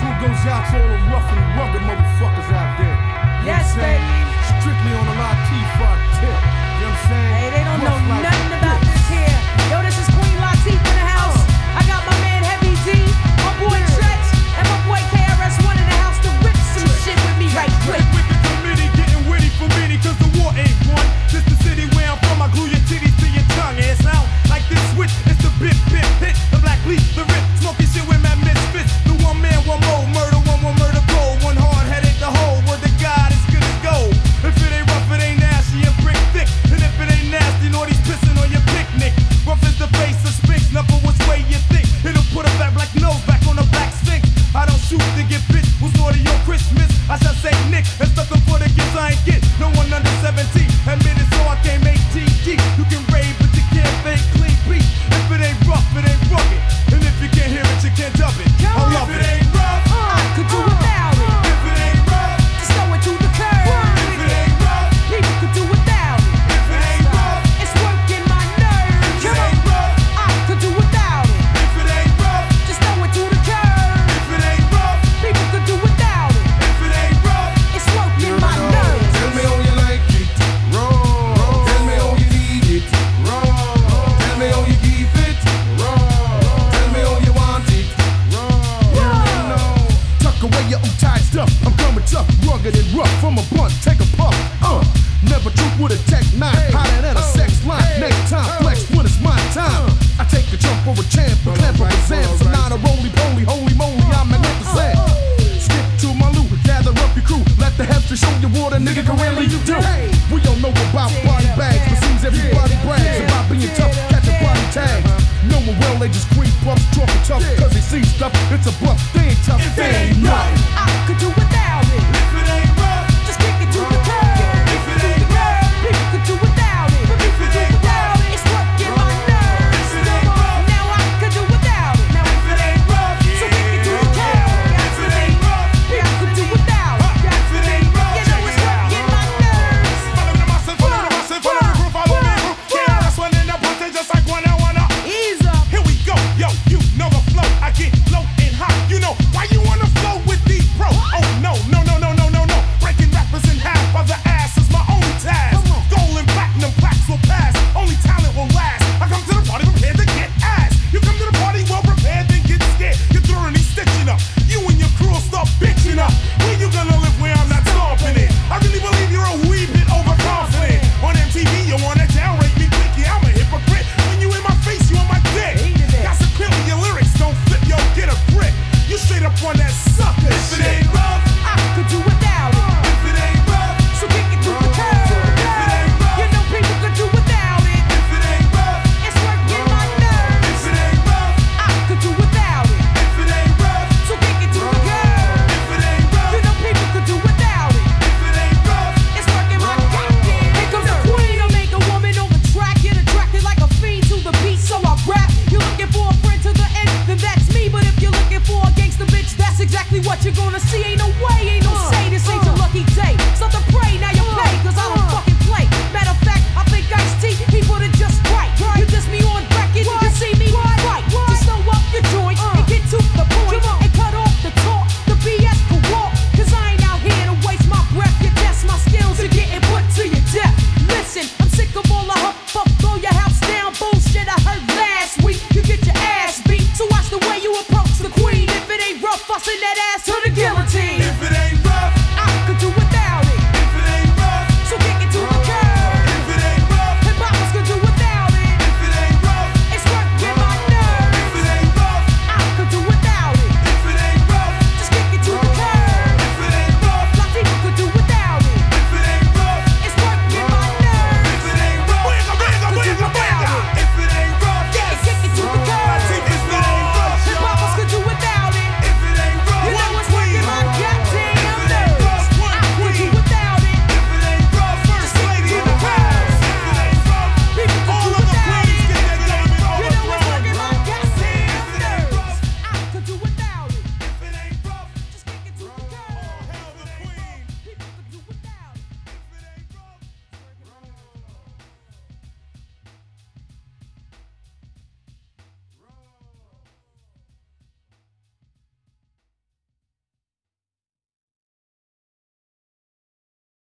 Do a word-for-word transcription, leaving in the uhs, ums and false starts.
salute goes out to all the rough and rugged motherfuckers out there. You Yes, know what I'm saying? baby. Strictly on the Latifah tip. You know what I'm saying? Hey, they don't Rough know like nothing about this. this here. Yo, this is Queen Latifah in the house. I got my man Heavy D, my boy Tretch, and my boy K R S One in the house to rip some shit with me right quick. With the committee getting witty for me, cause the war ain't won. This the city where I'm from, I glue your titties to your tongue. And it sound like this switch, it's the bit, bit, hit. The black leaf, the rip, smoking shit with my misfits. The one man, one more, murder, one more murder gold. One hard headed, the whole, word to God is good as gold. If it ain't rough, it ain't nasty and brick thick. And if it ain't nasty, Naughty's pissing on your picnic. Rough is the face of Sphinx, never which way you think. It'll put a fat black nose back on a black stink. I don't shoot to get bitch, who's naughty on Christmas? I shall say Nick, that's nothing for the gifts I ain't get. No one under seventeen, admit it so I can't make T G. You can rave, but you can't fake clean beat. If it ain't rough, it ain't rugged. And if you can't hear it, you can't dub it. I love it. If it ain't rough, I could do without it. if it ain't rough, Just throw it to the curb. if it ain't rough, People could do without it. if it ain't rough, It's working my nerves. if it ain't rough, I could do without it. if it ain't rough, Just throw it to the curb. if it ain't rough, People could do without it. if it ain't rough. It's working my nerves. Tell me how you like it, raw. Tell me how you need it, raw. Tell me how you keep it, raw. Tell me how you want it, raw. You know. Tuck away your old tight stuff. I'm coming tough, rugged and rough. From a blunt, take a puff. Uh, never truth with a tech nine, hotter than a sex line. Next time, flex when it's my time. I take the jump for a champ, a clamp for exams. I'm not a roly-poly, holy moly, I'm magnificent. Stick to my loot, gather up your crew. Let the hefty show you what a nigga can really do. We don't know about body bags, but seems everybody brags about being tough, catching body tags. Knowing well they just creep puffs, talking tough, cause they see stuff. It's a bluff, they ain't tough, If they it ain't ain't nothing. I could do without it. If it ain't rough, Just kick it to the curb. if it ain't rough, People could do without it. if it ain't rough, It's working my nerves. if it ain't rough, Now I could do without it. Now if it ain't rough, so kick it to the curb. if it ain't rough, People could do without it. if it ain't rough, You know it's working my nerves. follow the massive, follow the massive, follow the group, follow me. K R S One in the party just like wanna wanna. Ease up. Here we go, yo, you know the flow. I get low and hot. You know why you wanna flow with these pro? Oh no, no, no, no, no, no, no. Breaking rappers in half by the ass is my only task. Gold and platinum plaques will pass. Only talent will last. I come to the party prepared to get ass. You come to the party well prepared, then get scared. You're throwing these stitching up. You and your crew will start bitching up. Where you gonna live where I'm not stomping it? I really believe you're a wee bit overconfident. On M T V, you wanna downrate me quick. Yeah, I'm a hypocrite. When you in my face, you on my dick. Got some clear your lyrics, don't flip, yo, get a grip. You straight up on that sucker if shit. It ain't rough, I could do without it. if it ain't rough, So kick it to the curb. if it ain't rough, You know people could do without it. if it ain't rough, It's working my nerves. if it ain't rough, I could do without it. if it ain't rough, So kick it to the curb. if it ain't rough, You know people could do without it. if it ain't rough. It's working my goddamn. Here comes the queen to make a woman on the track. Get attracted like a fiend to the beat, so I rap. You're looking for a friend to the end, then that's me. But if you're looking for a gangster bitch, that's exactly what you're gonna see. Ain't no way, ain't no